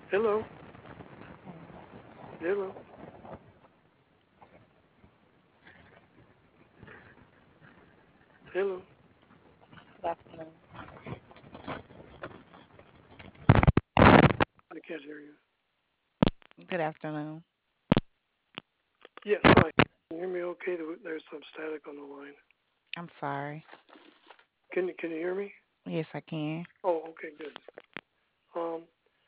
Hello, hello. Hello. Good afternoon. I can't hear you. Good afternoon. Yes, hi. Can you hear me okay? There's some static on the line. I'm sorry. Can you hear me? Yes, I can. Oh, okay, good. Um,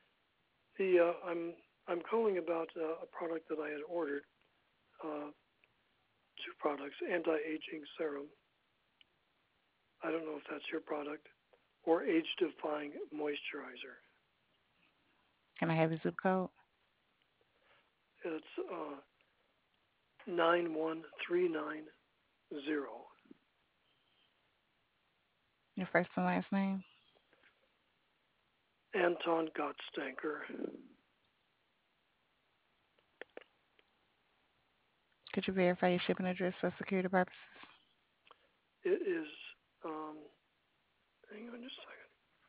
I'm calling about a product that I had ordered. Uh, two products, anti-aging serum. I don't know if that's your product or age-defying moisturizer. Can I have your zip code? It's 91390. Your first and last name? Anton Gottstanker. Could you verify your shipping address for security purposes? It is. Um, Hang on just a second.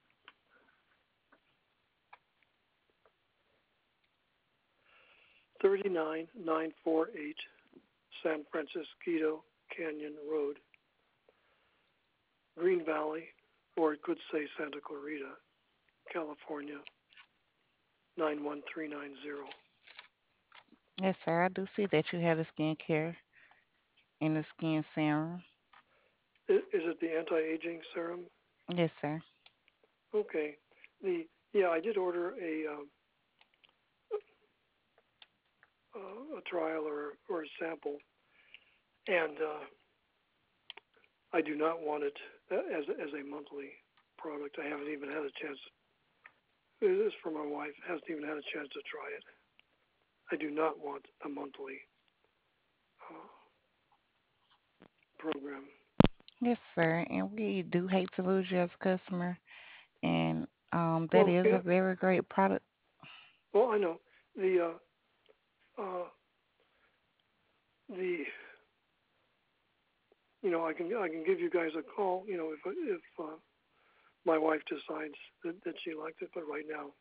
39948 San Francisco Canyon Road, Green Valley, or it could say Santa Clarita, California, 91390. Yes, sir. I do see that you have the skincare and the skin serum. Is it the anti-aging serum? Yes, sir. Okay. Yeah, I did order a trial or a sample, and I do not want it as a monthly product. I haven't even had a chance. This is for my wife. Hasn't even had a chance to try it. I do not want a monthly uh, program. Yes, sir. And we do hate to lose you as a customer. And that Well, is a yeah, very great product. well, I know the the I can give you guys a call. If my wife decides that she likes it, but right now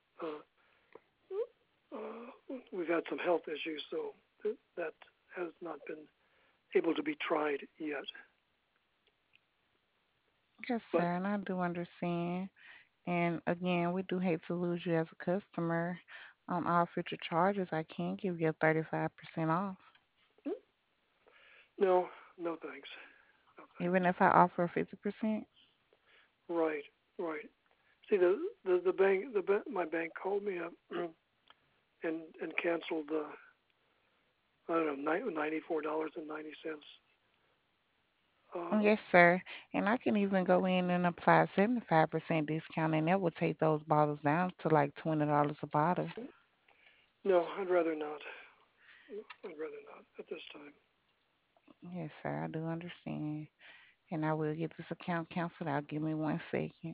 we've had some health issues, so that has not been able to be tried yet. Yes, sir. But And I do understand. And again, we do hate to lose you as a customer. On all future charges, I can give you a 35% off. no, no thanks, no thanks. Even if I offer 50%? Right, right. See, my bank called me up and canceled I don't know $94.90. Uh, Yes, sir. And I can even go in and apply a 75% discount, and that would take those bottles down to like $20 a bottle. no, I'd rather not. I'd rather not at this time. Yes, sir, I do understand. And I will get this account canceled out. Give me 1 second.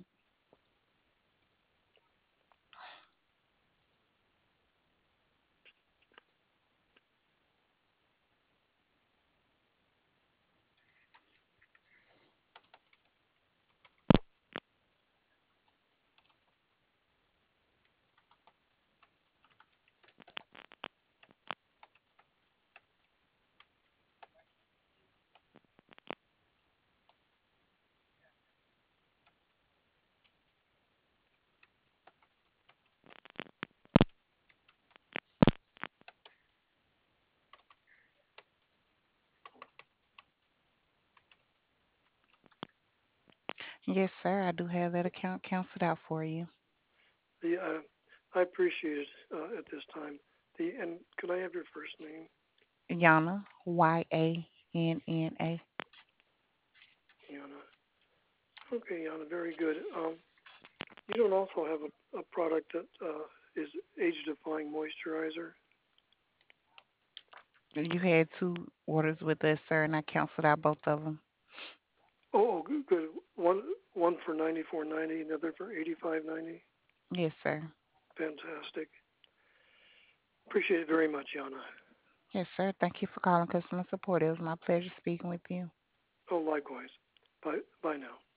Yes, sir, I do have that account canceled out for you. The I appreciate it at this time. And could I have your first name, Yana, Yanna. Yana? Okay, Yana, very good. You don't also have a product that is age-defying moisturizer? You had two orders with us, sir, and I canceled out both of them. Oh, good, good. One for 94.90, another for 85.90. Yes, sir. Fantastic. Appreciate it very much, Yana. Yes, sir. Thank you for calling customer support. It was my pleasure speaking with you. Oh, likewise. Bye, bye now.